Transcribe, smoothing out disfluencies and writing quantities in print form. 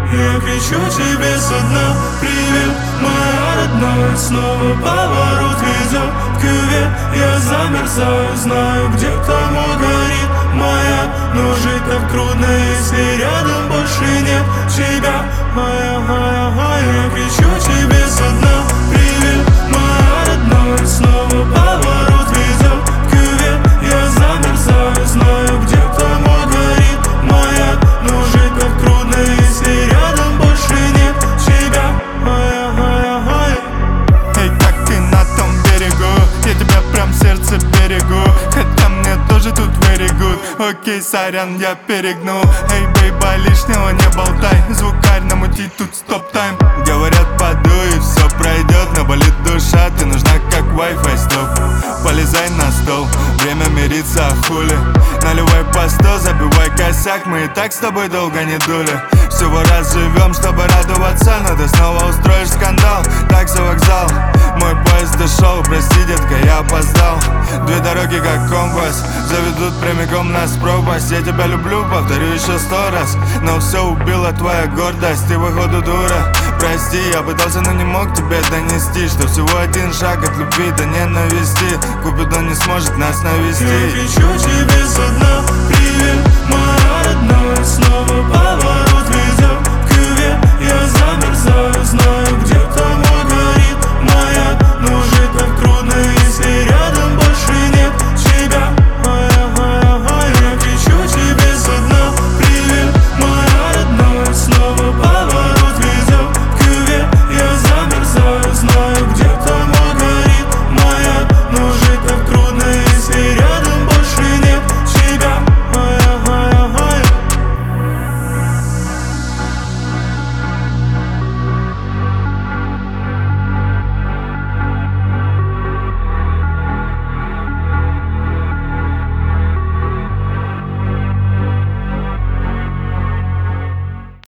Я кричу тебе со дна: привет, моя родная. Снова поворот ведет к кювет. Я замерзаю, знаю, где кому горит моя. Но жить так трудно, если рядом больше нет тебя. Я кричу тебе со дна: привет, моя родная. Снова поворот ведет к кювет. Я замерзаю, знаю, где кому горит моя. Но жить так трудно, если рядом больше нет тебя. Эй, как ты на том берегу? Я тебя прям в сердце берегу. Хотя мне тоже тут very good. Окей, сорян, я перегнул. Эй, бейба, лишнего не болтай. Звукарь намутить, тут стоп-тайм. Говорят, подуй и все пройдет. Но болит душа, ты нужна как Wi-Fi стоп. Полезай на стол, время мириться, а хули. Наливай по 100, забивай косяк. Мы и так с тобой долго не дули. Всего раз живем, чтобы радоваться. Но ты снова устроишь скандал. Так за вокзал, мой поезд дошел. Прости, детка, я опоздал. Две дороги как компас заведут прямиком нас в пропасть. Я тебя люблю, повторю еще 100 раз. Но все убила твоя гордость. Ты походу дура, прости. Я пытался, но не мог тебе донести, что всего один шаг от любви до ненависти. Купидон не сможет нас навести. Я кричу тебе со дна: привет, моя родная. Снова